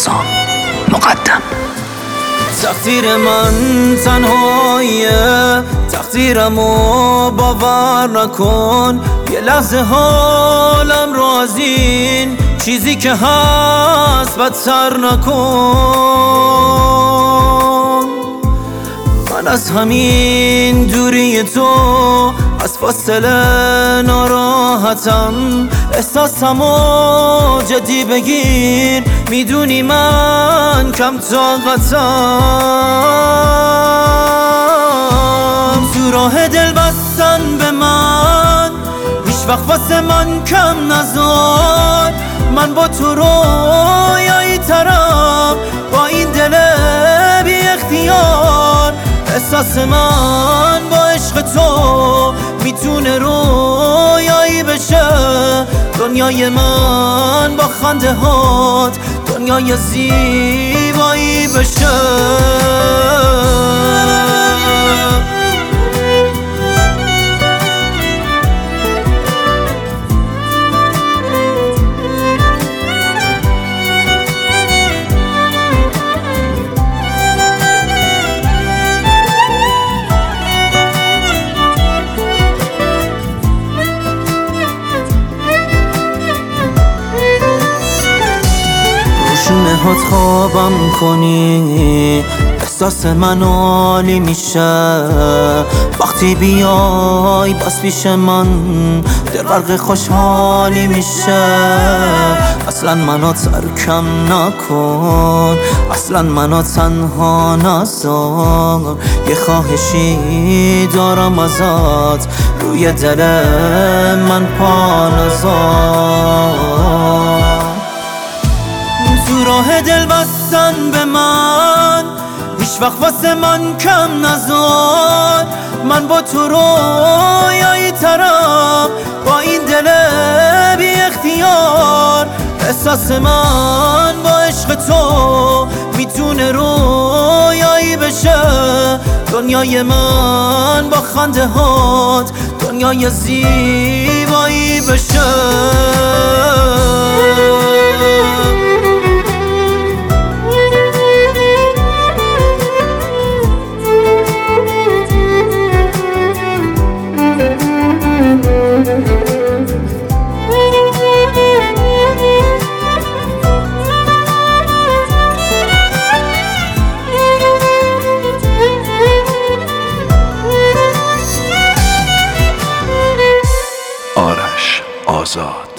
رزام مقدم. تقدیر من تنهاییه، تقدیرمو باور نکن. یه لحظه حالم رو از این چیزی که هست بدتر نکن. من از همین دوری تو، از فاصله ناراحتم. احساسمو جدی بگیر، میدونی من کم طاقتم. تو راه دل بستن به من هیچ وقت واسه من کم نذار. من با تو رویایی ترم، با این دل بی اختیار. احساس من با عشق تو میتونه رویایی بشه. دنیای من با خنده هات دنیای زیبایی بشه. نهات خوابم کنی، احساس من عالی میشه. وقتی بیای بس پیش من دل غرق خوشحالی میشه. اصلا منو ترکم نکن، اصلا منو تنها نذار. یه خواهشی دارم ازت، روی دل من پا نذار. تو راه دل بستن به من هیچ وقت واسه من کم نذار. من با تو رویایی ترم، با این دل بی اختیار. احساس من با عشق تو میتونه رویایی بشه. دنیای من با خنده هات دنیای زیبایی بشه. آرش آزاد.